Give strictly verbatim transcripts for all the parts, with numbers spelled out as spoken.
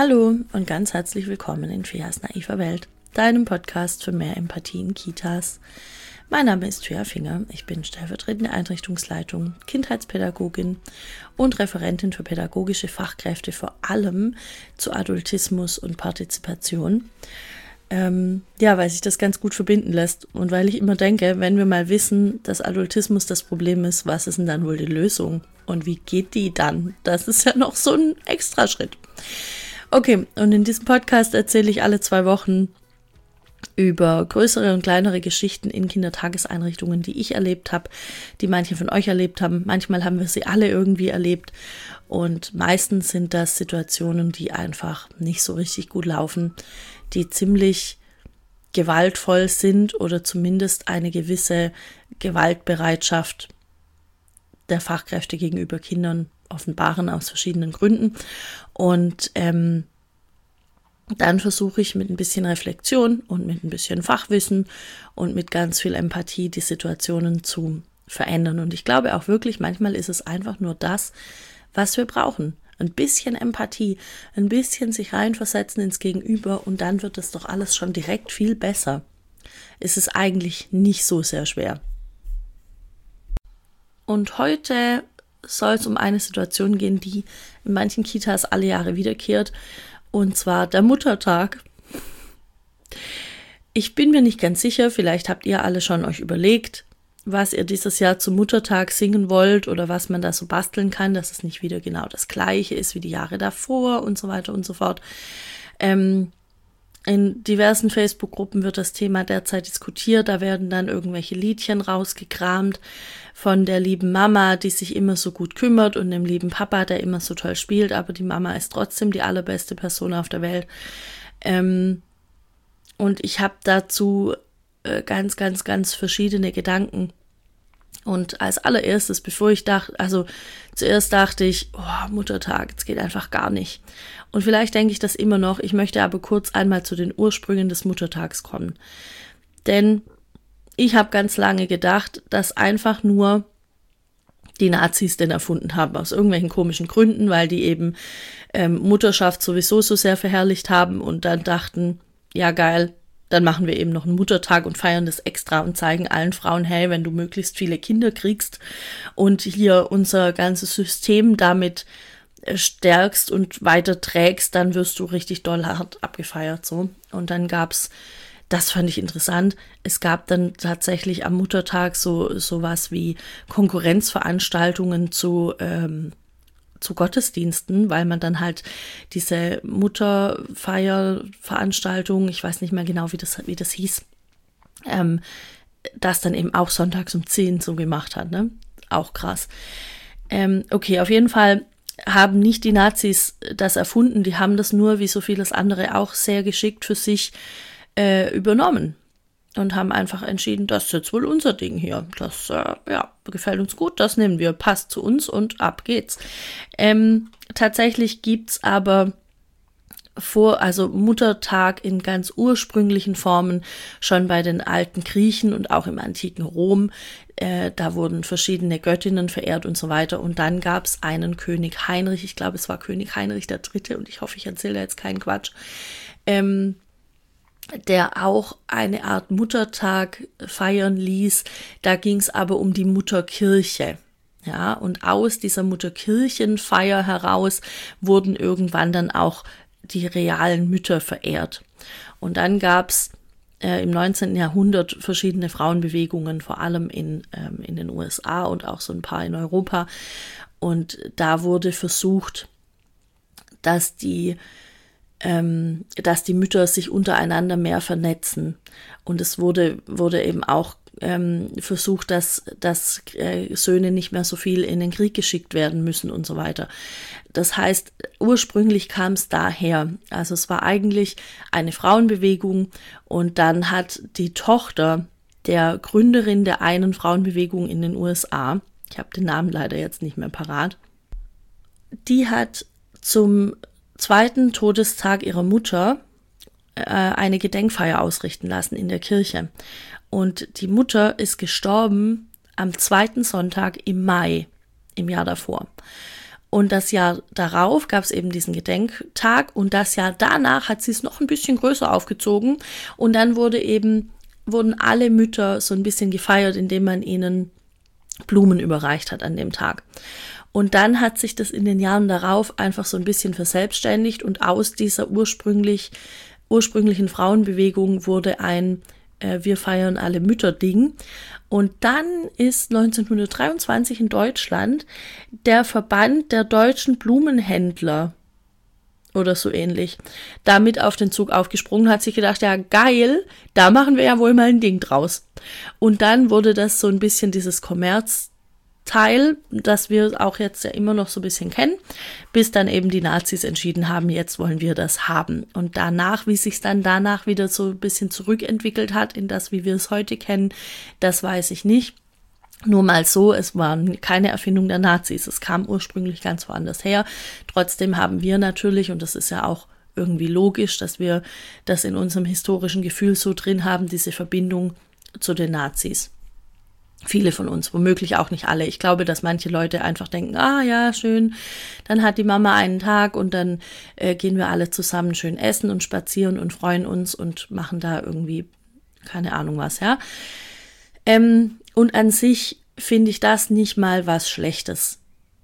Hallo und ganz herzlich willkommen in Feas naiver Welt, deinem Podcast für mehr Empathie in Kitas. Mein Name ist Fea Finger, ich bin stellvertretende Einrichtungsleitung, Kindheitspädagogin und Referentin für pädagogische Fachkräfte, vor allem zu Adultismus und Partizipation. Ähm, ja, weil sich das ganz gut verbinden lässt und weil ich immer denke, wenn wir mal wissen, dass Adultismus das Problem ist, was ist denn dann wohl die Lösung? Und wie geht die dann? Das ist ja noch so ein Extraschritt. Okay, und in diesem Podcast erzähle ich alle zwei Wochen über größere und kleinere Geschichten in Kindertageseinrichtungen, die ich erlebt habe, die manche von euch erlebt haben. Manchmal haben wir sie alle irgendwie erlebt und meistens sind das Situationen, die einfach nicht so richtig gut laufen, die ziemlich gewaltvoll sind oder zumindest eine gewisse Gewaltbereitschaft der Fachkräfte gegenüber Kindern offenbaren aus verschiedenen Gründen. Und ähm, dann versuche ich mit ein bisschen Reflexion und mit ein bisschen Fachwissen und mit ganz viel Empathie die Situationen zu verändern. Und ich glaube auch wirklich, manchmal ist es einfach nur das, was wir brauchen. Ein bisschen Empathie, ein bisschen sich reinversetzen ins Gegenüber und dann wird das doch alles schon direkt viel besser. Es ist eigentlich nicht so sehr schwer. Und heute soll es um eine Situation gehen, die in manchen Kitas alle Jahre wiederkehrt, und zwar der Muttertag. Ich bin mir nicht ganz sicher, vielleicht habt ihr alle schon euch überlegt, was ihr dieses Jahr zum Muttertag singen wollt oder was man da so basteln kann, dass es nicht wieder genau das Gleiche ist wie die Jahre davor und so weiter und so fort. Ähm, in diversen Facebook-Gruppen wird das Thema derzeit diskutiert, da werden dann irgendwelche Liedchen rausgekramt von der lieben Mama, die sich immer so gut kümmert und dem lieben Papa, der immer so toll spielt, aber die Mama ist trotzdem die allerbeste Person auf der Welt. Ähm, und ich habe dazu äh, ganz, ganz, ganz verschiedene Gedanken. Und als allererstes, bevor ich dachte, also zuerst dachte ich, oh, Muttertag, das geht einfach gar nicht. Und vielleicht denke ich das immer noch, ich möchte aber kurz einmal zu den Ursprüngen des Muttertags kommen. Denn ich habe ganz lange gedacht, dass einfach nur die Nazis den erfunden haben, aus irgendwelchen komischen Gründen, weil die eben ähm, Mutterschaft sowieso so sehr verherrlicht haben und dann dachten, ja geil, dann machen wir eben noch einen Muttertag und feiern das extra und zeigen allen Frauen, hey, wenn du möglichst viele Kinder kriegst und hier unser ganzes System damit stärkst und weiter trägst, dann wirst du richtig doll hart abgefeiert, so. Und dann gab's, das fand ich interessant, es gab dann tatsächlich am Muttertag so sowas wie Konkurrenzveranstaltungen zu ähm, zu Gottesdiensten, weil man dann halt diese Mutterfeierveranstaltung, ich weiß nicht mehr genau, wie das wie das hieß, ähm, das dann eben auch sonntags um zehn so gemacht hat, ne? Auch krass. Ähm, okay, auf jeden Fall haben nicht die Nazis das erfunden, die haben das nur, wie so vieles andere, auch sehr geschickt für sich äh, übernommen und haben einfach entschieden, das ist jetzt wohl unser Ding hier. Das äh, ja, gefällt uns gut, das nehmen wir, passt zu uns und ab geht's. Ähm, tatsächlich gibt's aber vor, also Muttertag in ganz ursprünglichen Formen schon bei den alten Griechen und auch im antiken Rom. Äh, da wurden verschiedene Göttinnen verehrt und so weiter. Und dann gab es einen König Heinrich, ich glaube, es war König Heinrich der Dritte und ich hoffe, ich erzähle da jetzt keinen Quatsch, ähm, der auch eine Art Muttertag feiern ließ. Da ging es aber um die Mutterkirche. Ja, und aus dieser Mutterkirchenfeier heraus wurden irgendwann dann auch die realen Mütter verehrt. Und dann gab's äh, im neunzehnten Jahrhundert verschiedene Frauenbewegungen, vor allem in, ähm, in den U S A und auch so ein paar in Europa. Und da wurde versucht, dass die, ähm, dass die Mütter sich untereinander mehr vernetzen. Und es wurde, wurde eben auch ähm, versucht, dass, dass äh, Söhne nicht mehr so viel in den Krieg geschickt werden müssen und so weiter. Das heißt, ursprünglich kam es daher. Also es war eigentlich eine Frauenbewegung und dann hat die Tochter der Gründerin der einen Frauenbewegung in den U S A, ich habe den Namen leider jetzt nicht mehr parat, die hat zum zweiten Todestag ihrer Mutter äh, eine Gedenkfeier ausrichten lassen in der Kirche. Und die Mutter ist gestorben am zweiten Sonntag im Mai im Jahr davor. Und das Jahr darauf gab es eben diesen Gedenktag und das Jahr danach hat sie es noch ein bisschen größer aufgezogen und dann wurde eben, wurden alle Mütter so ein bisschen gefeiert, indem man ihnen Blumen überreicht hat an dem Tag. Und dann hat sich das in den Jahren darauf einfach so ein bisschen verselbstständigt und aus dieser ursprünglich, ursprünglichen Frauenbewegung wurde ein äh, Wir feiern alle Mütter-Ding. Und dann ist neunzehnhundertdreiundzwanzig in Deutschland der Verband der deutschen Blumenhändler oder so ähnlich damit auf den Zug aufgesprungen, hat sich gedacht, ja geil, da machen wir ja wohl mal ein Ding draus. Und dann wurde das so ein bisschen dieses Kommerzteil, das wir auch jetzt ja immer noch so ein bisschen kennen, bis dann eben die Nazis entschieden haben, jetzt wollen wir das haben. Und danach, wie sich es dann danach wieder so ein bisschen zurückentwickelt hat in das, wie wir es heute kennen, das weiß ich nicht. Nur mal so, es war keine Erfindung der Nazis, es kam ursprünglich ganz woanders her. Trotzdem haben wir natürlich, und das ist ja auch irgendwie logisch, dass wir das in unserem historischen Gefühl so drin haben, diese Verbindung zu den Nazis. Viele von uns, womöglich auch nicht alle. Ich glaube, dass manche Leute einfach denken, ah ja, schön, dann hat die Mama einen Tag und dann äh, gehen wir alle zusammen schön essen und spazieren und freuen uns und machen da irgendwie, keine Ahnung was, ja. Ähm, und an sich finde ich das nicht mal was Schlechtes.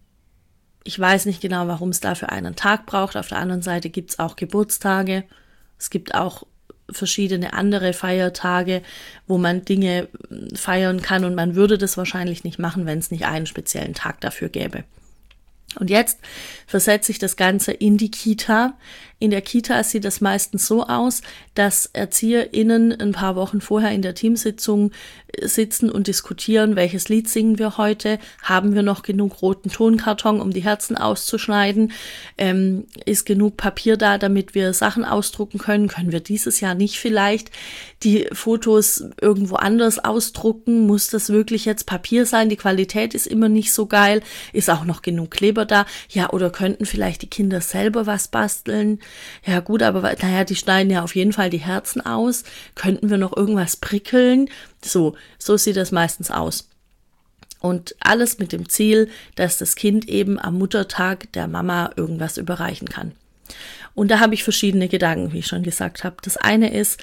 Ich weiß nicht genau, warum es dafür einen Tag braucht. Auf der anderen Seite gibt es auch Geburtstage. Es gibt auch verschiedene andere Feiertage, wo man Dinge feiern kann und man würde das wahrscheinlich nicht machen, wenn es nicht einen speziellen Tag dafür gäbe. Und jetzt versetze ich das Ganze in die Kita. In der Kita sieht das meistens so aus, dass ErzieherInnen ein paar Wochen vorher in der Teamsitzung sitzen und diskutieren, welches Lied singen wir heute, haben wir noch genug roten Tonkarton, um die Herzen auszuschneiden, ähm, ist genug Papier da, damit wir Sachen ausdrucken können, können wir dieses Jahr nicht vielleicht die Fotos irgendwo anders ausdrucken, muss das wirklich jetzt Papier sein, die Qualität ist immer nicht so geil, ist auch noch genug Kleber da, ja, oder könnten vielleicht die Kinder selber was basteln, ja gut, aber naja, die schneiden ja auf jeden Fall die Herzen aus, könnten wir noch irgendwas prickeln, so, so sieht das meistens aus. Und alles mit dem Ziel, dass das Kind eben am Muttertag der Mama irgendwas überreichen kann. Und da habe ich verschiedene Gedanken, wie ich schon gesagt habe. Das eine ist,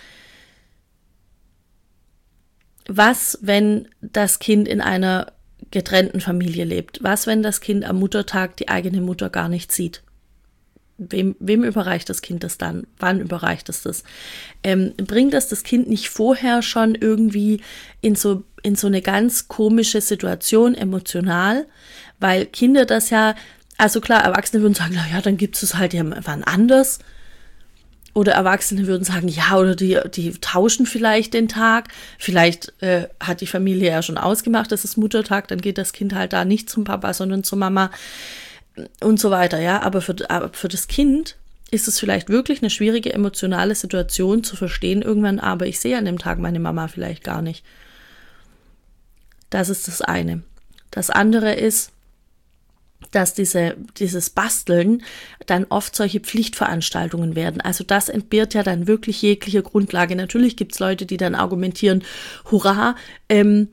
was, wenn das Kind in einer getrennten Familie lebt? Was, wenn das Kind am Muttertag die eigene Mutter gar nicht sieht? Wem, wem überreicht das Kind das dann? Wann überreicht es das? Ähm, bringt das das Kind nicht vorher schon irgendwie in so, in so eine ganz komische Situation emotional? Weil Kinder das ja, also klar, Erwachsene würden sagen, na ja, dann gibt es halt ja wann anders. Oder Erwachsene würden sagen, ja, oder die, die tauschen vielleicht den Tag. Vielleicht äh, hat die Familie ja schon ausgemacht, das ist Muttertag, dann geht das Kind halt da nicht zum Papa, sondern zur Mama. Und so weiter, ja, aber für, aber für das Kind ist es vielleicht wirklich eine schwierige emotionale Situation zu verstehen irgendwann, aber ich sehe an dem Tag meine Mama vielleicht gar nicht. Das ist das eine. Das andere ist, dass diese, dieses Basteln dann oft solche Pflichtveranstaltungen werden. Also das entbehrt ja dann wirklich jegliche Grundlage. Natürlich gibt es Leute, die dann argumentieren, hurra, ähm,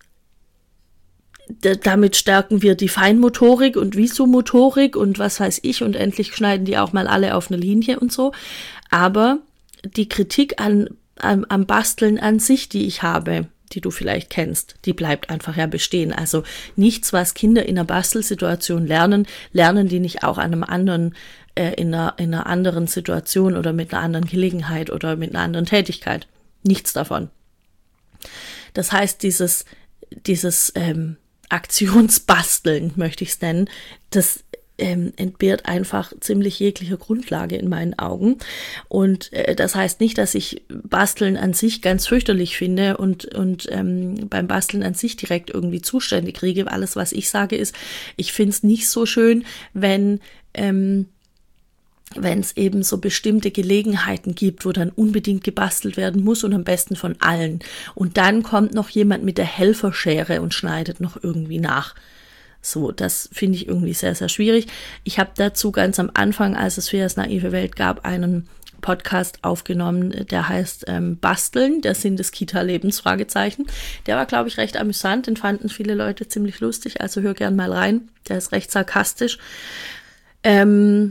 damit stärken wir die Feinmotorik und Visomotorik und was weiß ich und endlich schneiden die auch mal alle auf eine Linie und so. Aber die Kritik an, an, am Basteln an sich, die ich habe, die du vielleicht kennst, die bleibt einfach ja bestehen. Also nichts, was Kinder in einer Bastelsituation lernen, lernen die nicht auch an einem anderen, äh, in einer, in einer anderen Situation oder mit einer anderen Gelegenheit oder mit einer anderen Tätigkeit. Nichts davon. Das heißt, dieses, dieses, ähm, Aktionsbasteln, möchte ich es nennen, das ähm, entbehrt einfach ziemlich jeglicher Grundlage in meinen Augen. Und äh, das heißt nicht, dass ich Basteln an sich ganz fürchterlich finde und, und ähm, beim Basteln an sich direkt irgendwie Zustände kriege. Alles, was ich sage, ist, ich finde es nicht so schön, wenn ähm, wenn es eben so bestimmte Gelegenheiten gibt, wo dann unbedingt gebastelt werden muss und am besten von allen. Und dann kommt noch jemand mit der Helferschere und schneidet noch irgendwie nach. So, das finde ich irgendwie sehr, sehr schwierig. Ich habe dazu ganz am Anfang, als es Feas naive Welt gab, einen Podcast aufgenommen, der heißt ähm, Basteln, der Sinn des Kita-Lebens, Fragezeichen. Der war, glaube ich, recht amüsant, den fanden viele Leute ziemlich lustig, also hör gern mal rein, der ist recht sarkastisch. Ähm,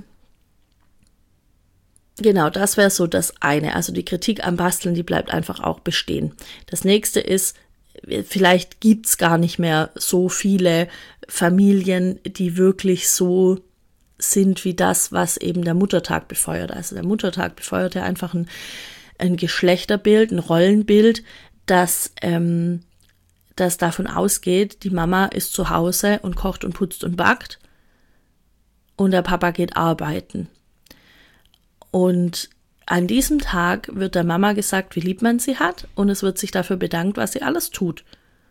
genau, das wäre so das eine, also die Kritik am Basteln, die bleibt einfach auch bestehen. Das nächste ist, vielleicht gibt's gar nicht mehr so viele Familien, die wirklich so sind wie das, was eben der Muttertag befeuert. Also der Muttertag befeuert ja einfach ein, ein Geschlechterbild, ein Rollenbild, das, ähm, das davon ausgeht, die Mama ist zu Hause und kocht und putzt und backt und der Papa geht arbeiten. Und an diesem Tag wird der Mama gesagt, wie lieb man sie hat und es wird sich dafür bedankt, was sie alles tut.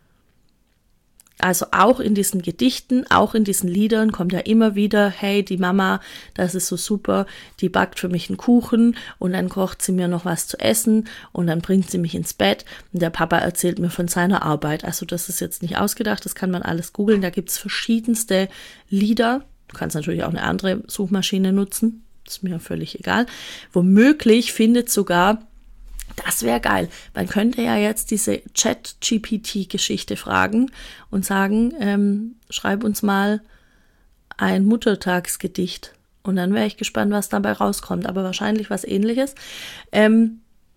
Also auch in diesen Gedichten, auch in diesen Liedern kommt ja immer wieder, hey, die Mama, das ist so super, die backt für mich einen Kuchen und dann kocht sie mir noch was zu essen und dann bringt sie mich ins Bett und der Papa erzählt mir von seiner Arbeit. Also das ist jetzt nicht ausgedacht, das kann man alles googeln, da gibt's verschiedenste Lieder. Du kannst natürlich auch eine andere Suchmaschine nutzen. Ist mir völlig egal. Womöglich findet sogar, das wäre geil, man könnte ja jetzt diese Chat-G P T-Geschichte fragen und sagen, ähm, schreib uns mal ein Muttertagsgedicht. Und dann wäre ich gespannt, was dabei rauskommt. Aber wahrscheinlich was Ähnliches. Ähm,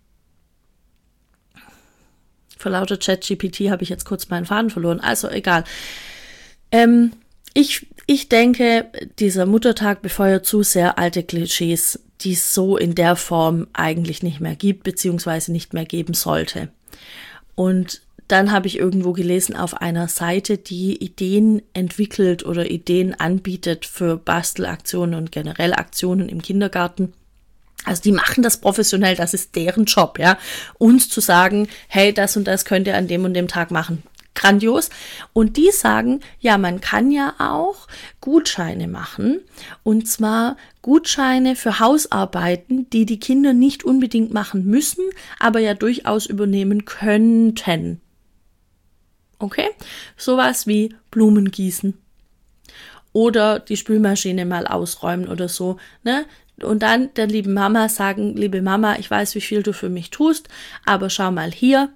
vor lauter Chat-G P T habe ich jetzt kurz meinen Faden verloren. Also egal. Ähm, ich Ich denke, dieser Muttertag befeuert zu sehr alte Klischees, die es so in der Form eigentlich nicht mehr gibt, beziehungsweise nicht mehr geben sollte. Und dann habe ich irgendwo gelesen auf einer Seite, die Ideen entwickelt oder Ideen anbietet für Bastelaktionen und generell Aktionen im Kindergarten. Also die machen das professionell, das ist deren Job, ja, uns zu sagen, hey, das und das könnt ihr an dem und dem Tag machen. Grandios. Und die sagen, ja, man kann ja auch Gutscheine machen. Und zwar Gutscheine für Hausarbeiten, die die Kinder nicht unbedingt machen müssen, aber ja durchaus übernehmen könnten. Okay? Sowas wie Blumen gießen. Oder die Spülmaschine mal ausräumen oder so, ne? Und dann der lieben Mama sagen, liebe Mama, ich weiß, wie viel du für mich tust, aber schau mal hier,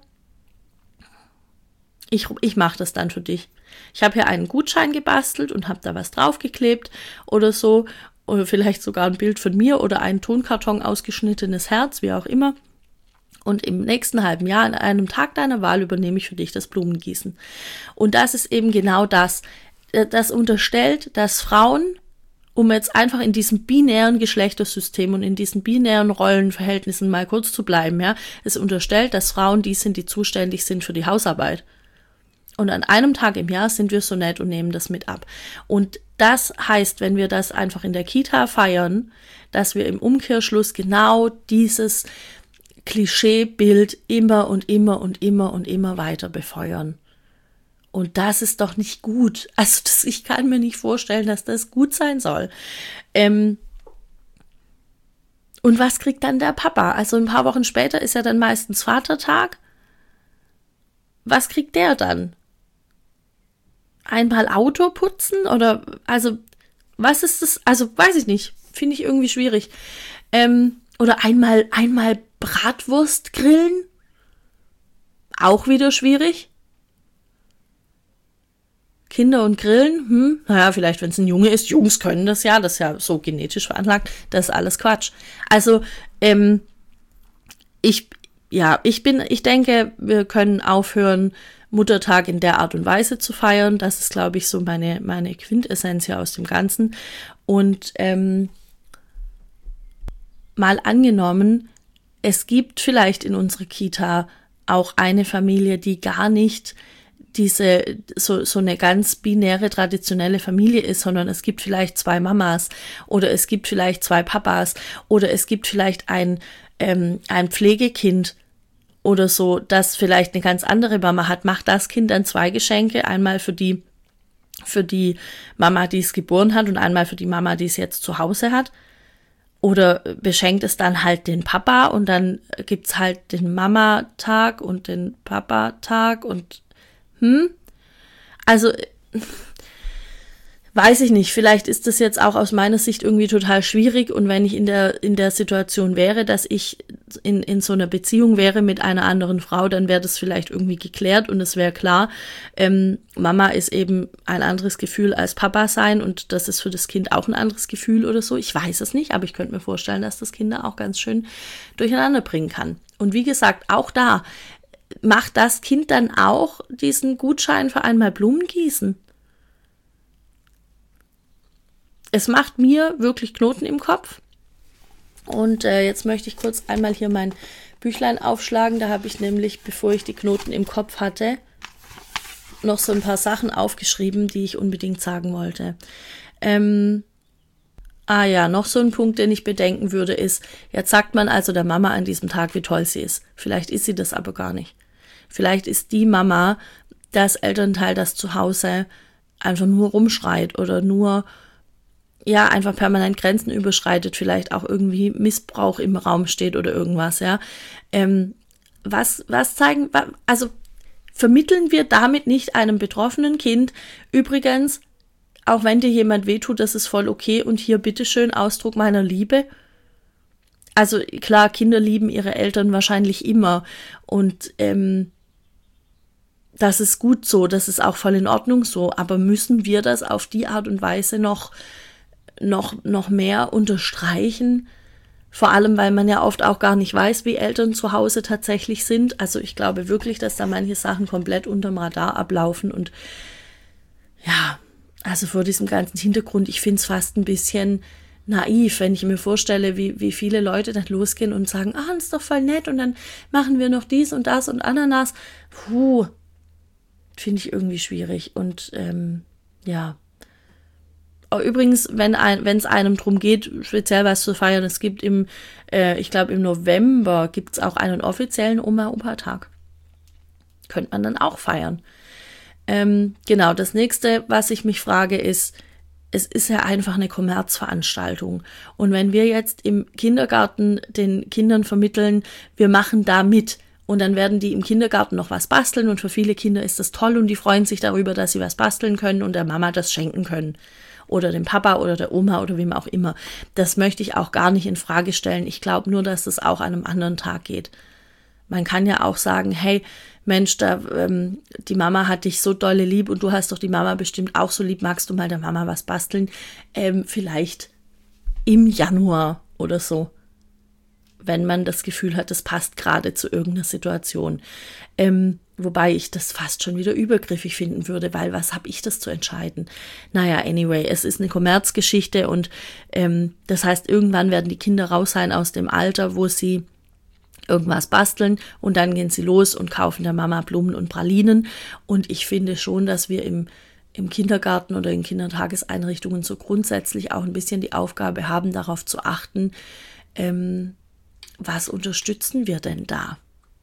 Ich, ich mache das dann für dich. Ich habe hier einen Gutschein gebastelt und habe da was draufgeklebt oder so. Oder vielleicht sogar ein Bild von mir oder ein Tonkarton ausgeschnittenes Herz, wie auch immer. Und im nächsten halben Jahr, an einem Tag deiner Wahl, übernehme ich für dich das Blumengießen. Und das ist eben genau das. Das unterstellt, dass Frauen, um jetzt einfach in diesem binären Geschlechtersystem und in diesen binären Rollenverhältnissen mal kurz zu bleiben, ja, es unterstellt, dass Frauen die sind, die zuständig sind für die Hausarbeit. Und an einem Tag im Jahr sind wir so nett und nehmen das mit ab. Und das heißt, wenn wir das einfach in der Kita feiern, dass wir im Umkehrschluss genau dieses Klischeebild immer und immer und immer und immer weiter befeuern. Und das ist doch nicht gut. Also das, ich kann mir nicht vorstellen, dass das gut sein soll. Ähm und was kriegt dann der Papa? Also ein paar Wochen später ist ja dann meistens Vatertag. Was kriegt der dann? Einmal Auto putzen oder, also, was ist das? Also, weiß ich nicht. Finde ich irgendwie schwierig. Ähm, oder einmal, einmal Bratwurst grillen? Auch wieder schwierig. Kinder und Grillen? Hm, naja, vielleicht, wenn es ein Junge ist. Jungs können das ja, das ist ja so genetisch veranlagt. Das ist alles Quatsch. Also, ähm, ich, ja, ich bin, ich denke, wir können aufhören, Muttertag in der Art und Weise zu feiern. Das ist, glaube ich, so meine, meine Quintessenz hier aus dem Ganzen. Und ähm, mal angenommen, es gibt vielleicht in unserer Kita auch eine Familie, die gar nicht diese so, so eine ganz binäre, traditionelle Familie ist, sondern es gibt vielleicht zwei Mamas oder es gibt vielleicht zwei Papas oder es gibt vielleicht ein, ähm, ein Pflegekind oder so, das vielleicht eine ganz andere Mama hat. Macht das Kind dann zwei Geschenke, einmal für die, für die Mama, die es geboren hat und einmal für die Mama, die es jetzt zu Hause hat. Oder beschenkt es dann halt den Papa und dann gibt's halt den Mama-Tag und den Papa-Tag und hm? Also Weiß ich nicht, vielleicht ist das jetzt auch aus meiner Sicht irgendwie total schwierig und wenn ich in der in der Situation wäre, dass ich in in so einer Beziehung wäre mit einer anderen Frau, dann wäre das vielleicht irgendwie geklärt und es wäre klar, ähm, Mama ist eben ein anderes Gefühl als Papa sein und das ist für das Kind auch ein anderes Gefühl oder so. Ich weiß es nicht, aber ich könnte mir vorstellen, dass das Kinder auch ganz schön durcheinander bringen kann. Und wie gesagt, auch da macht das Kind dann auch diesen Gutschein für einmal Blumen gießen. Es macht mir wirklich Knoten im Kopf. Und äh, jetzt möchte ich kurz einmal hier mein Büchlein aufschlagen. Da habe ich nämlich, bevor ich die Knoten im Kopf hatte, noch so ein paar Sachen aufgeschrieben, die ich unbedingt sagen wollte. Ähm, ah ja, noch so ein Punkt, den ich bedenken würde, ist, jetzt sagt man also der Mama an diesem Tag, wie toll sie ist. Vielleicht ist sie das aber gar nicht. Vielleicht ist die Mama das Elternteil, das zu Hause einfach nur rumschreit oder nur ja, einfach permanent Grenzen überschreitet, vielleicht auch irgendwie Missbrauch im Raum steht oder irgendwas, ja. Ähm, was, was zeigen, also vermitteln wir damit nicht einem betroffenen Kind, übrigens, auch wenn dir jemand wehtut, das ist voll okay und hier bitteschön Ausdruck meiner Liebe. Also klar, Kinder lieben ihre Eltern wahrscheinlich immer und ähm, das ist gut so, das ist auch voll in Ordnung so, aber müssen wir das auf die Art und Weise noch noch, noch mehr unterstreichen, vor allem, weil man ja oft auch gar nicht weiß, wie Eltern zu Hause tatsächlich sind. Also ich glaube wirklich, dass da manche Sachen komplett unterm Radar ablaufen und ja, also vor diesem ganzen Hintergrund, ich finde es fast ein bisschen naiv, wenn ich mir vorstelle, wie, wie viele Leute dann losgehen und sagen, ah, das ist doch voll nett und dann machen wir noch dies und das und Ananas. Puh, finde ich irgendwie schwierig und ähm, ja, übrigens, wenn ein, wenn es einem drum geht, speziell was zu feiern, es gibt im, äh, ich glaube im November gibt es auch einen offiziellen Oma-Opa-Tag. Könnte man dann auch feiern. Ähm, genau, das nächste, was ich mich frage, ist, es ist ja einfach eine Kommerzveranstaltung. Und wenn wir jetzt im Kindergarten den Kindern vermitteln, wir machen da mit, und dann werden die im Kindergarten noch was basteln und für viele Kinder ist das toll und die freuen sich darüber, dass sie was basteln können und der Mama das schenken können. Oder dem Papa oder der Oma oder wem auch immer. Das möchte ich auch gar nicht in Frage stellen. Ich glaube nur, dass das auch an einem anderen Tag geht. Man kann ja auch sagen, hey, Mensch, da, ähm, die Mama hat dich so dolle lieb und du hast doch die Mama bestimmt auch so lieb. Magst du mal der Mama was basteln? Ähm, vielleicht im Januar oder so. Wenn man das Gefühl hat, das passt gerade zu irgendeiner Situation. Ähm, wobei ich das fast schon wieder übergriffig finden würde, weil was habe ich das zu entscheiden? Naja, anyway, es ist eine Kommerzgeschichte und ähm, das heißt, irgendwann werden die Kinder raus sein aus dem Alter, wo sie irgendwas basteln und dann gehen sie los und kaufen der Mama Blumen und Pralinen. Und ich finde schon, dass wir im, im Kindergarten oder in Kindertageseinrichtungen so grundsätzlich auch ein bisschen die Aufgabe haben, darauf zu achten, ähm, was unterstützen wir denn da?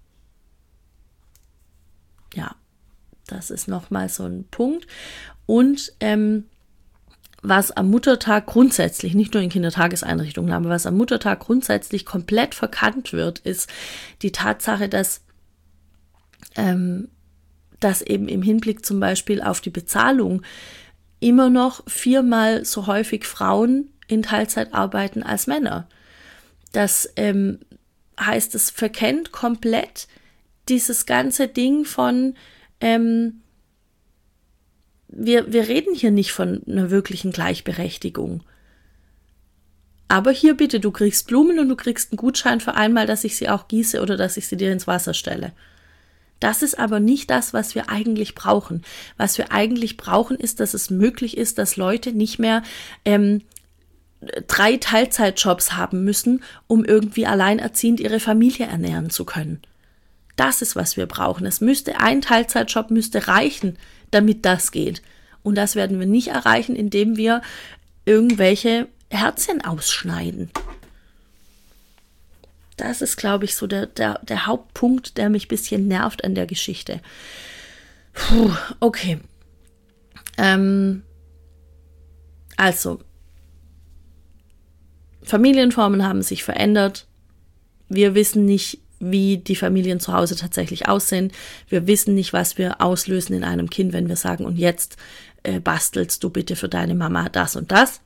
Ja, das ist nochmal so ein Punkt. Und ähm, was am Muttertag grundsätzlich, nicht nur in Kindertageseinrichtungen, aber was am Muttertag grundsätzlich komplett verkannt wird, ist die Tatsache, dass, ähm, dass eben im Hinblick zum Beispiel auf die Bezahlung immer noch viermal so häufig Frauen in Teilzeit arbeiten als Männer. Das ähm, heißt, es verkennt komplett dieses ganze Ding von, ähm, wir, wir reden hier nicht von einer wirklichen Gleichberechtigung. Aber hier bitte, du kriegst Blumen und du kriegst einen Gutschein für einmal, dass ich sie auch gieße oder dass ich sie dir ins Wasser stelle. Das ist aber nicht das, was wir eigentlich brauchen. Was wir eigentlich brauchen, ist, dass es möglich ist, dass Leute nicht mehr ähm, drei Teilzeitjobs haben müssen, um irgendwie alleinerziehend ihre Familie ernähren zu können. Das ist, was wir brauchen. Es müsste, ein Teilzeitjob müsste reichen, damit das geht. Und das werden wir nicht erreichen, indem wir irgendwelche Herzchen ausschneiden. Das ist, glaube ich, so der, der, der Hauptpunkt, der mich ein bisschen nervt an der Geschichte. Puh, okay. Ähm, also, Familienformen haben sich verändert. Wir wissen nicht, wie die Familien zu Hause tatsächlich aussehen. Wir wissen nicht, was wir auslösen in einem Kind, wenn wir sagen, und jetzt äh, bastelst du bitte für deine Mama das und das.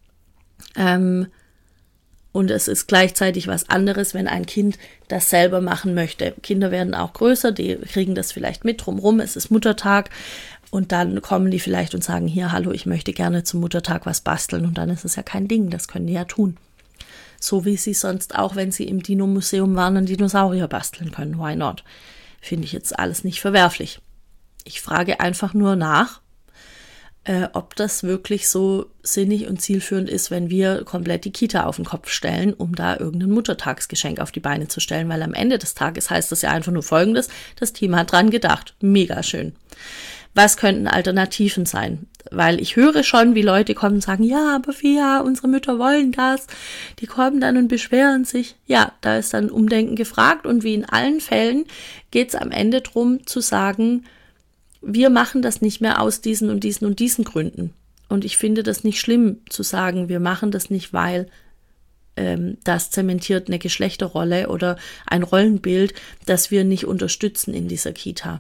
Ähm, und es ist gleichzeitig was anderes, wenn ein Kind das selber machen möchte. Kinder werden auch größer, die kriegen das vielleicht mit drumherum, es ist Muttertag und dann kommen die vielleicht und sagen, hier, hallo, ich möchte gerne zum Muttertag was basteln und dann ist es ja kein Ding, das können die ja tun. So wie sie sonst auch, wenn sie im Dino-Museum waren, einen Dinosaurier basteln können. Why not? Finde ich jetzt alles nicht verwerflich. Ich frage einfach nur nach, äh, ob das wirklich so sinnig und zielführend ist, wenn wir komplett die Kita auf den Kopf stellen, um da irgendein Muttertagsgeschenk auf die Beine zu stellen. Weil am Ende des Tages heißt das ja einfach nur Folgendes, das Team hat dran gedacht. Mega schön. Was könnten Alternativen sein? Weil ich höre schon, wie Leute kommen und sagen, ja, aber Fia, unsere Mütter wollen das. Die kommen dann und beschweren sich. Ja, da ist dann Umdenken gefragt und wie in allen Fällen geht es am Ende darum zu sagen, wir machen das nicht mehr aus diesen und diesen und diesen Gründen. Und ich finde das nicht schlimm zu sagen, wir machen das nicht, weil ähm, das zementiert eine Geschlechterrolle oder ein Rollenbild, das wir nicht unterstützen in dieser Kita.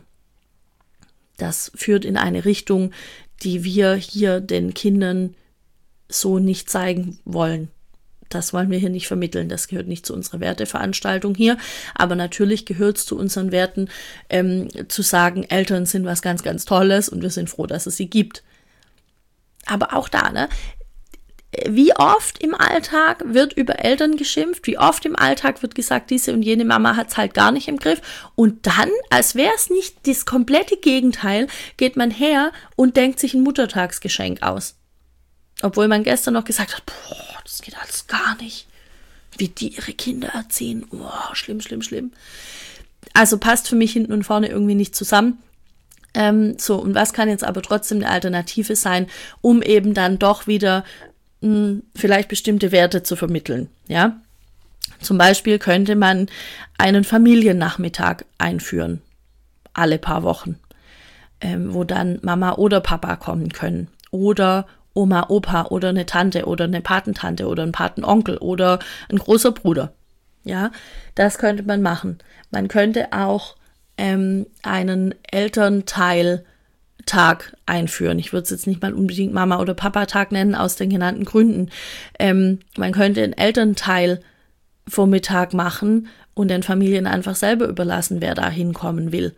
Das führt in eine Richtung, die wir hier den Kindern so nicht zeigen wollen. Das wollen wir hier nicht vermitteln. Das gehört nicht zu unserer Werteveranstaltung hier. Aber natürlich gehört es zu unseren Werten, ähm, zu sagen, Eltern sind was ganz, ganz Tolles und wir sind froh, dass es sie gibt. Aber auch da, ne? Wie oft im Alltag wird über Eltern geschimpft, wie oft im Alltag wird gesagt, diese und jene Mama hat es halt gar nicht im Griff. Und dann, als wäre es nicht das komplette Gegenteil, geht man her und denkt sich ein Muttertagsgeschenk aus. Obwohl man gestern noch gesagt hat, boah, das geht alles gar nicht. Wie die ihre Kinder erziehen, boah, schlimm, schlimm, schlimm. Also passt für mich hinten und vorne irgendwie nicht zusammen. Ähm, so, und was kann jetzt aber trotzdem eine Alternative sein, um eben dann doch wieder vielleicht bestimmte Werte zu vermitteln, ja. Zum Beispiel könnte man einen Familiennachmittag einführen, alle paar Wochen, ähm, wo dann Mama oder Papa kommen können oder Oma, Opa oder eine Tante oder eine Patentante oder ein Patenonkel oder ein großer Bruder, ja. Das könnte man machen. Man könnte auch ähm, einen Elternteil Tag einführen. Ich würde es jetzt nicht mal unbedingt Mama- oder Papa-Tag nennen, aus den genannten Gründen. Ähm, man könnte einen Elternteil Vormittag machen und den Familien einfach selber überlassen, wer da hinkommen will.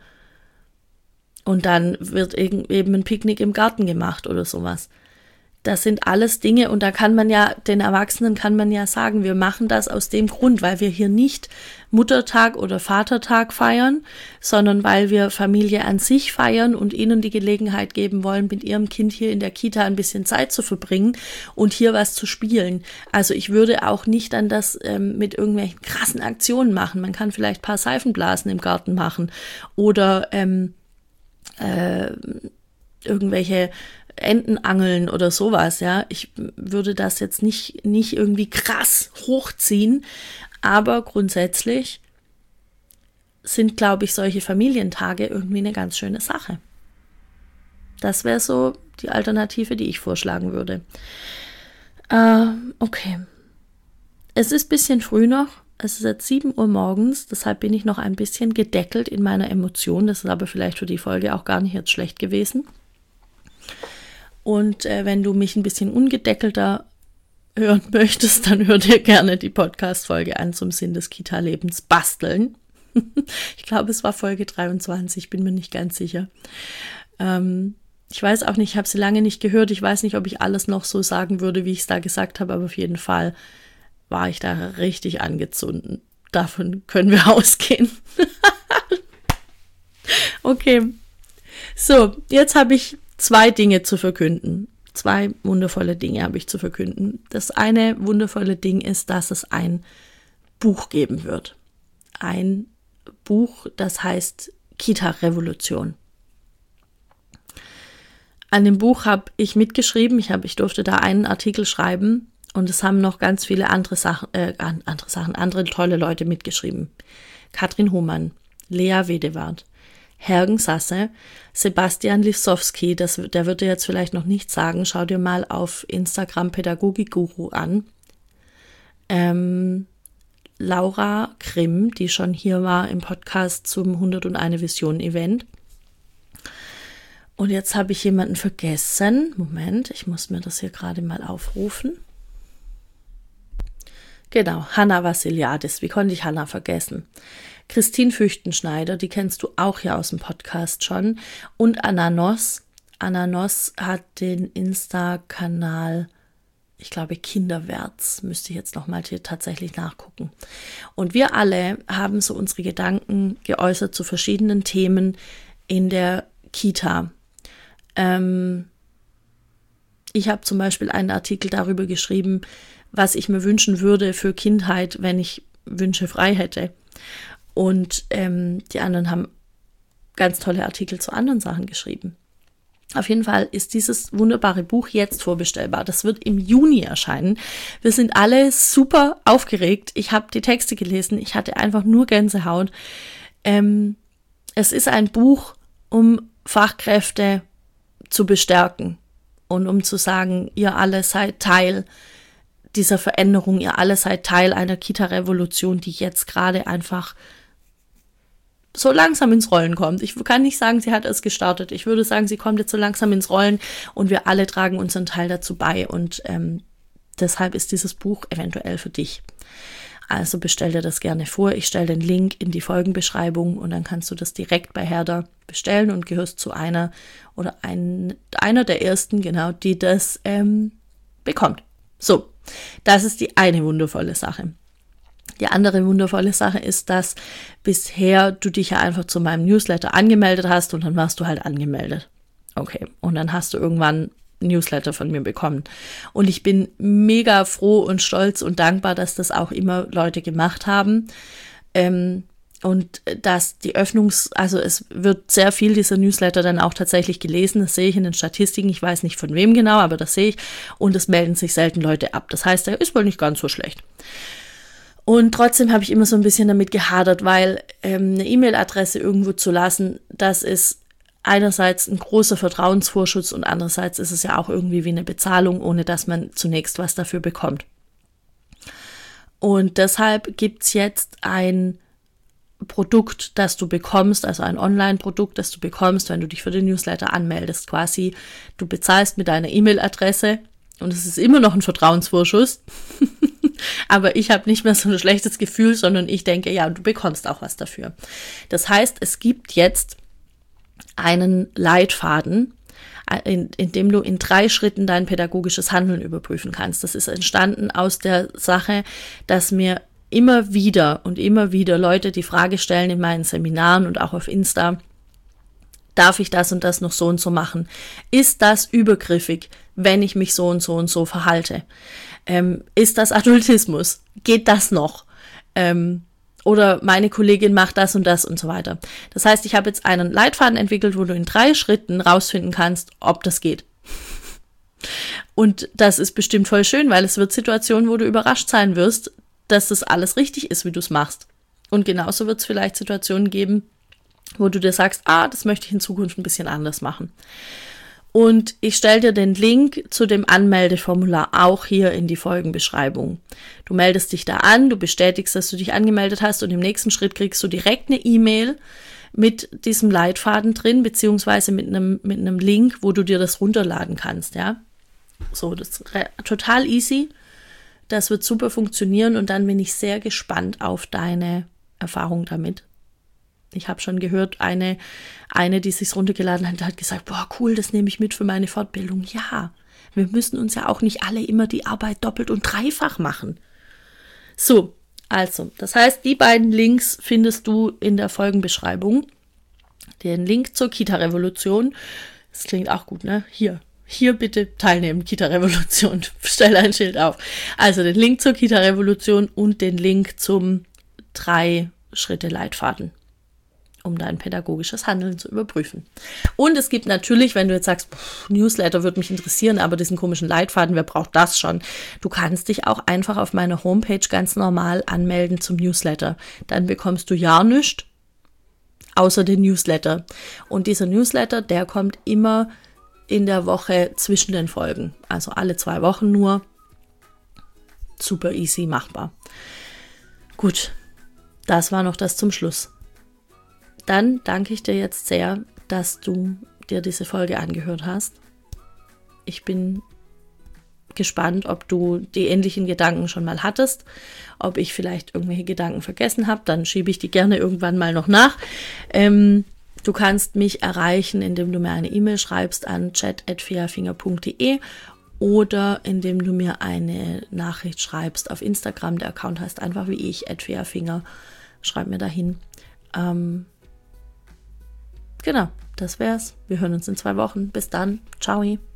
Und dann wird eben ein Picknick im Garten gemacht oder sowas. Das sind alles Dinge und da kann man ja, den Erwachsenen kann man ja sagen, wir machen das aus dem Grund, weil wir hier nicht Muttertag oder Vatertag feiern, sondern weil wir Familie an sich feiern und ihnen die Gelegenheit geben wollen, mit ihrem Kind hier in der Kita ein bisschen Zeit zu verbringen und hier was zu spielen. Also ich würde auch nicht dann das ähm, mit irgendwelchen krassen Aktionen machen. Man kann vielleicht ein paar Seifenblasen im Garten machen oder ähm, äh, irgendwelche Entenangeln oder sowas, ja. Ich würde das jetzt nicht, nicht irgendwie krass hochziehen, aber grundsätzlich sind, glaube ich, solche Familientage irgendwie eine ganz schöne Sache. Das wäre so die Alternative, die ich vorschlagen würde. Äh, okay. Es ist ein bisschen früh noch. Es ist jetzt sieben Uhr morgens, deshalb bin ich noch ein bisschen gedeckelt in meiner Emotion. Das ist aber vielleicht für die Folge auch gar nicht jetzt schlecht gewesen. Und äh, wenn du mich ein bisschen ungedeckelter hören möchtest, dann hör dir gerne die Podcast-Folge an zum Sinn des Kita-Lebens basteln. Ich glaube, es war Folge dreiundzwanzig, bin mir nicht ganz sicher. Ähm, ich weiß auch nicht, ich habe sie lange nicht gehört. Ich weiß nicht, ob ich alles noch so sagen würde, wie ich es da gesagt habe, aber auf jeden Fall war ich da richtig angezündet. Davon können wir ausgehen. Okay, so, jetzt habe ich zwei Dinge zu verkünden. Zwei wundervolle Dinge habe ich zu verkünden. Das eine wundervolle Ding ist, dass es ein Buch geben wird. Ein Buch, das heißt Kita-Revolution. An dem Buch habe ich mitgeschrieben. Ich, hab, ich durfte da einen Artikel schreiben und es haben noch ganz viele andere Sachen, äh, andere Sachen, andere tolle Leute mitgeschrieben. Katrin Hohmann, Lea Wedewart, Hergen Sasse, Sebastian Lissowski, das, der wird dir jetzt vielleicht noch nichts sagen, schau dir mal auf Instagram Pädagogikguru an. Ähm, Laura Grimm, die schon hier war im Podcast zum hunderteins Vision Event. Und jetzt habe ich jemanden vergessen. Moment, ich muss mir das hier gerade mal aufrufen. Genau, Hanna Vassiliadis. Wie konnte ich Hanna vergessen? Christine Füchtenschneider, die kennst du auch hier aus dem Podcast schon. Und Anna Noss. Anna Noss hat den Insta-Kanal, ich glaube Kinderwärts, müsste ich jetzt nochmal hier tatsächlich nachgucken. Und wir alle haben so unsere Gedanken geäußert zu verschiedenen Themen in der Kita. Ähm, ich habe zum Beispiel einen Artikel darüber geschrieben, was ich mir wünschen würde für Kindheit, wenn ich Wünsche frei hätte. Und ähm, die anderen haben ganz tolle Artikel zu anderen Sachen geschrieben. Auf jeden Fall ist dieses wunderbare Buch jetzt vorbestellbar. Das wird im Juni erscheinen. Wir sind alle super aufgeregt. Ich habe die Texte gelesen. Ich hatte einfach nur Gänsehaut. Ähm, es ist ein Buch, um Fachkräfte zu bestärken und um zu sagen, ihr alle seid Teil dieser Veränderung, ihr alle seid Teil einer Kita-Revolution, die jetzt gerade einfach so langsam ins Rollen kommt. Ich kann nicht sagen, sie hat es gestartet. Ich würde sagen, sie kommt jetzt so langsam ins Rollen und wir alle tragen unseren Teil dazu bei und ähm, deshalb ist dieses Buch eventuell für dich. Also bestell dir das gerne vor. Ich stelle den Link in die Folgenbeschreibung und dann kannst du das direkt bei Herder bestellen und gehörst zu einer oder ein, einer der ersten, genau, die das ähm, bekommt. So, das ist die eine wundervolle Sache. Die andere wundervolle Sache ist, dass bisher du dich ja einfach zu meinem Newsletter angemeldet hast und dann warst du halt angemeldet. Okay, und dann hast du irgendwann ein Newsletter von mir bekommen. Und ich bin mega froh und stolz und dankbar, dass das auch immer Leute gemacht haben. Ähm, und dass die Öffnungs-, also es wird sehr viel dieser Newsletter dann auch tatsächlich gelesen. Das sehe ich in den Statistiken. Ich weiß nicht von wem genau, aber das sehe ich. Und es melden sich selten Leute ab. Das heißt, der ist wohl nicht ganz so schlecht. Und trotzdem habe ich immer so ein bisschen damit gehadert, weil ähm, eine E-Mail-Adresse irgendwo zu lassen, das ist einerseits ein großer Vertrauensvorschuss und andererseits ist es ja auch irgendwie wie eine Bezahlung, ohne dass man zunächst was dafür bekommt. Und deshalb gibt's jetzt ein Produkt, das du bekommst, also ein Online-Produkt, das du bekommst, wenn du dich für den Newsletter anmeldest. Quasi, du bezahlst mit deiner E-Mail-Adresse und es ist immer noch ein Vertrauensvorschuss. Aber ich habe nicht mehr so ein schlechtes Gefühl, sondern ich denke, ja, du bekommst auch was dafür. Das heißt, es gibt jetzt einen Leitfaden, in, in dem du in drei Schritten dein pädagogisches Handeln überprüfen kannst. Das ist entstanden aus der Sache, dass mir immer wieder und immer wieder Leute die Frage stellen in meinen Seminaren und auch auf Insta, darf ich das und das noch so und so machen? Ist das übergriffig, wenn ich mich so und so und so verhalte? Ähm, ist das Adultismus? Geht das noch? Ähm, oder meine Kollegin macht das und das und so weiter. Das heißt, ich habe jetzt einen Leitfaden entwickelt, wo du in drei Schritten rausfinden kannst, ob das geht. Und das ist bestimmt voll schön, weil es wird Situationen, wo du überrascht sein wirst, dass das alles richtig ist, wie du es machst. Und genauso wird es vielleicht Situationen geben, wo du dir sagst, ah, das möchte ich in Zukunft ein bisschen anders machen. Und ich stelle dir den Link zu dem Anmeldeformular auch hier in die Folgenbeschreibung. Du meldest dich da an, du bestätigst, dass du dich angemeldet hast und im nächsten Schritt kriegst du direkt eine E-Mail mit diesem Leitfaden drin, beziehungsweise mit einem, mit einem Link, wo du dir das runterladen kannst, ja. So, das ist re- total easy. Das wird super funktionieren und dann bin ich sehr gespannt auf deine Erfahrung damit. Ich habe schon gehört, eine, eine, die sich's runtergeladen hat, hat gesagt, boah, cool, das nehme ich mit für meine Fortbildung. Ja, wir müssen uns ja auch nicht alle immer die Arbeit doppelt und dreifach machen. So, also, das heißt, die beiden Links findest du in der Folgenbeschreibung. Den Link zur Kita-Revolution, das klingt auch gut, ne? Hier, hier bitte teilnehmen, Kita-Revolution, stell ein Schild auf. Also den Link zur Kita-Revolution und den Link zum Drei-Schritte-Leitfaden, um dein pädagogisches Handeln zu überprüfen. Und es gibt natürlich, wenn du jetzt sagst, pff, Newsletter würde mich interessieren, aber diesen komischen Leitfaden, wer braucht das schon? Du kannst dich auch einfach auf meiner Homepage ganz normal anmelden zum Newsletter. Dann bekommst du ja nichts, außer den Newsletter. Und dieser Newsletter, der kommt immer in der Woche zwischen den Folgen. Also alle zwei Wochen nur. Super easy machbar. Gut, das war noch das zum Schluss. Dann danke ich dir jetzt sehr, dass du dir diese Folge angehört hast. Ich bin gespannt, ob du die ähnlichen Gedanken schon mal hattest, ob ich vielleicht irgendwelche Gedanken vergessen habe, dann schiebe ich die gerne irgendwann mal noch nach. Ähm, du kannst mich erreichen, indem du mir eine E-Mail schreibst an chat at feafinger punkt de oder indem du mir eine Nachricht schreibst auf Instagram. Der Account heißt einfach wie ich, at feafinger. Schreib mir dahin. Ähm, genau, das wär's. Wir hören uns in zwei Wochen. Bis dann. Ciao.